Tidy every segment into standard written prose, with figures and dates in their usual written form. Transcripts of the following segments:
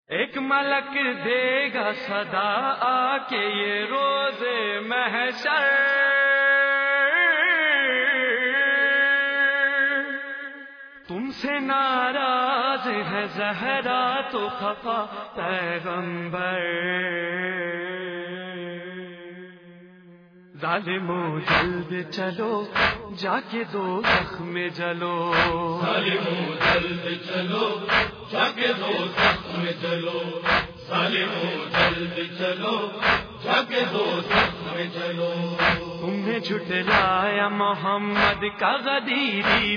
ایک ملک دے گا صدا آ کے یہ روز محشر، تم سے ناراض ہے زہرا تو خفا پیغمبر، ظالموں جلد چلو جا کے دوزخ میں جلو، ظالموں جلد چلو جا کے دوزخ میں جلو، ظالموں جلد چلو جا کے دوزخ میں جلو، تم نے جھٹلایا محمد کا غدیری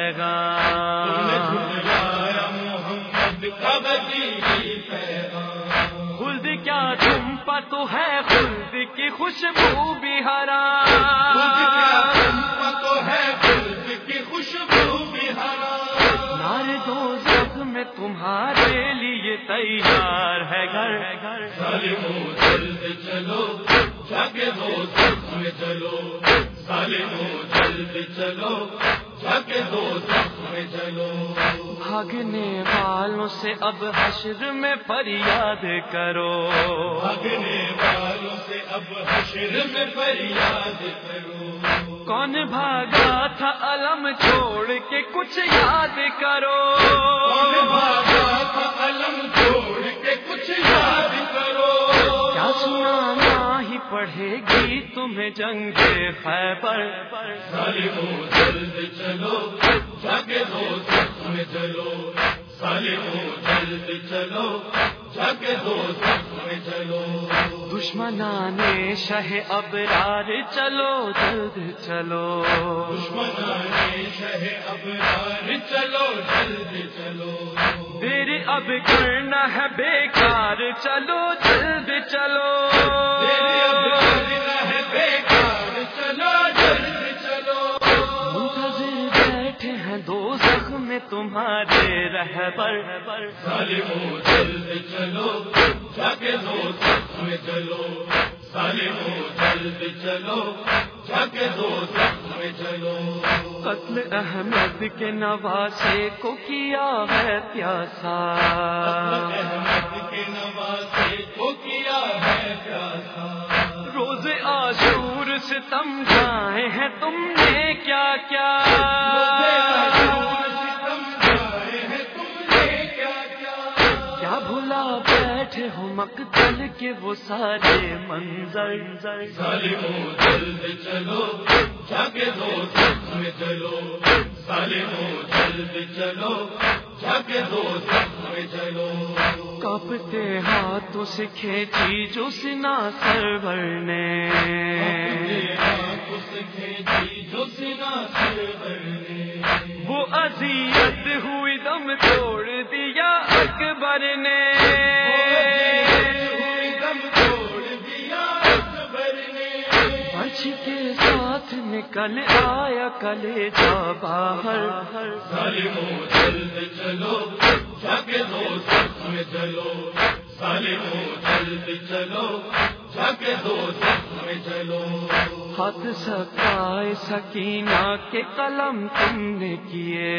پیغام، تم نے جھٹلایا محمد کا غدیری پیغام، خلد کیا تم پر تو ہے خلد کی خوشبو بھی حرام، خلد کیا تم پر تو ہے خلد کی خوشبو بھی حرام، نار دوزخ میں تمہارے لیے تیار ہے گھر، ظالموں جلد چلو جا کے دوزخ میں چلو، ظالموں جلد چلو جا کے دوزخ میں چلو، بھاگنے والوں سے اب حشر میں فریاد کرو، بھاگنے والوں سے اب حشر میں فریاد کرو، کون بھاگا تھا علم چھوڑ کے کچھ یاد کرو، کون بھاگا تھا علم چھوڑ کے کچھ یاد کرو، کیا سنانا ہی پڑے گی تمہیں جنگ خیبر، ظالموں جلد چلو جا کے دوزخ میں چلو، ظالموں جلد چلو جا کے دوزخ میں چلو، دشمنان شہ ابرار چلو جلد چلو، دشمنان شہ ابرار چلو جلد چلو، دیر اب کرنا ہے بیکار چلو جلد چلو، تیرے اب کرنا ہے بیکار چلو جلد چلو، منتظر بیٹھے ہیں دوزخ میں تمہارے رہبر، ظالموں جلد چلو جا کے دوزخ میں چلو، ظالموں جلد چلو جا کے دوزخ میں چلو، قتل احمد کے نواسے کو کیا ہے پیاسا، احمد کے نواسے کو کیا ہے پیاسا، روز عاشور سے سمجھائے ہیں تم نے کیا کیا، کیا بھلا بیٹھے ہو مقتل کے وہ سارے منظر، ظالموں جلد چلو جا کے دوزخ میں چلو، ظالموں جلد چلو جا کے دوزخ میں چلو، کانپتے ہاتھوں سے کھینچی جو سنا سرور نے، ہاتھوں سے کھینچی جو سنا سرور نے، وہ اذیت ہوئی دم توڑ دیا اکبر نے، دم توڑ دیا اکبر نے، بچ کے ساتھ نکل آیا کلیجہ باہر، ظالموں جلد چلو جا کے دوزخ میں چلو، ظالموں جلد چلو جا کے دوزخ میں چلو، ہاتھ سکائے سکینہ کے قلم تم نے کیے،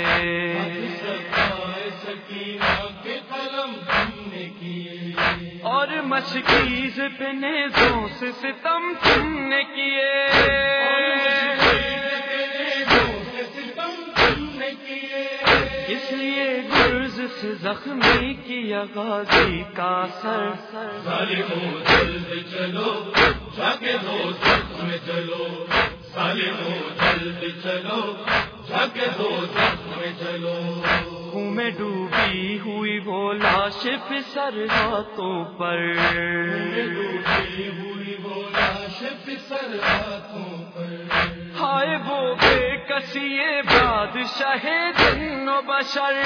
سکینہ کے قلم تم نے کیے، اور مشکیز پہ نیزوں سے ستم تم نے کیے، اس لیے گرز سے زخمی کیا غازی کا سر، ظالموں جلد چلو جا کے دوزخ میں چلو، ظالموں جلد چلو جا کے دوزخ میں چلو، خون میں ڈوبی ہوئی وہ لاش پسر ہاتھوں پر، ڈوبی ہوئی وہ لاش پسر ہاتھوں پر، ہائے وہ بے کسیے بادشاہ جن و بشر،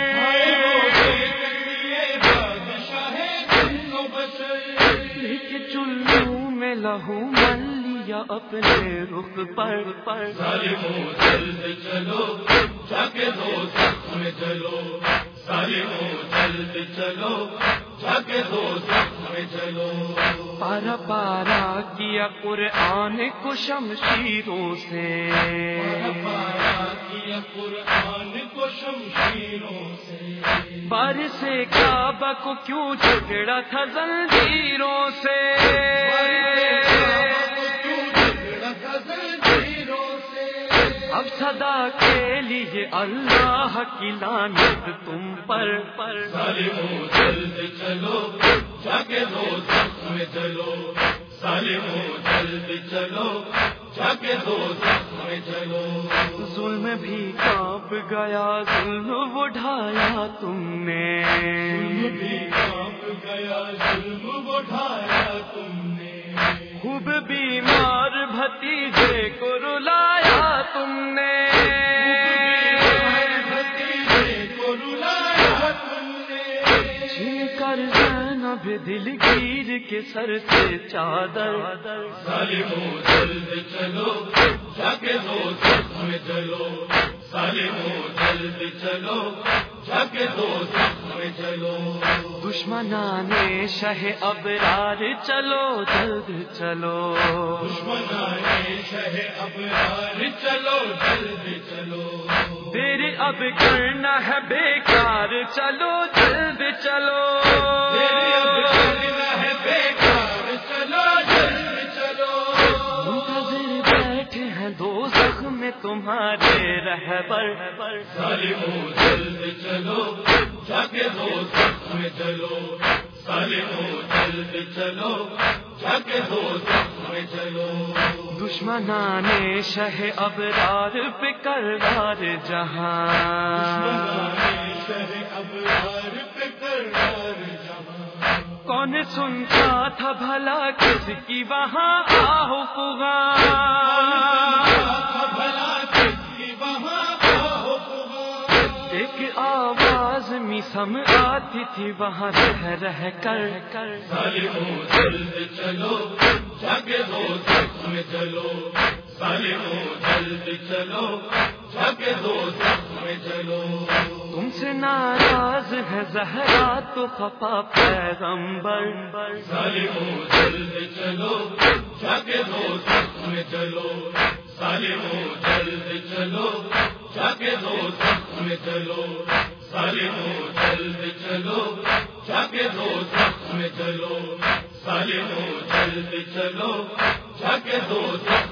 چلو میں لہو مل لیا اپنے رخ پر، ظالموں جلد چلو جا کے دوزخ میں چلو، ظالموں جلد چلو جاگے دو میں چلو پارا پارا کیا قرآن کو شمشیروں سے پارا کیا قرآن کو شمشیروں سے بارش کعبہ کو کیوں جھگڑا تھا زنجیروں سے اب صدا کے لیے اللہ کی لعنت تم پر ظالموں جلد چلو جاگے دو میں چلو ظالموں جلد چلو جاگے دو میں چلو ظلم بھی کانپ گیا ظلم اٹھایا تم نے ظلم بھی کانپ گیا ظلم اٹھایا تم نے خوب بیمار بھتیجے کو رلایا تم نے بھتیجے کو رلایا تم نے چھین کر زینب دلگیر کے سر سے چادر ظالموں جلد چلو جاگے دو میں چلو ظالموں جلد چلو جاگے دو میں چلو دشمنان شہ ابرار چلو جلد چلو دشمنان شہ ابرار چلو جلد چلو دیر اب کرنا ہے بیکار چلو جلد چلو تیری اب کرنا ہے بیکار چلو جلد چلو منتظر بیٹھے ہیں دوزخ میں تمہارے رہبر ظالموں جلد چلو جاگے دو میں چلو ظالموں جلد چلو جاگے دو میں چلو دشمنان شہ ابرار پہ کردار جہاں شہ ابرار پہ کردار جہاں کون سنتا تھا بھلا کس کی وہاں آہو پگا بھلا کس کی وہاں آہو پگا ایک آواز می سم آتی تھی وہاں رہ کر ظالموں جلد چلو جاگے دو میں چلو ظالموں جلد چلو جاگے دو میں چلو تم سے ناراض ہے زہرا تو خفا پیغمبر ظالموں جلد چلو جاگے دو میں چلو ظالموں جلد چلو جاگے دو میں چلو ظالموں جلد چلو جاگے دو میں چلو ظالموں جلد چلو جاگے دو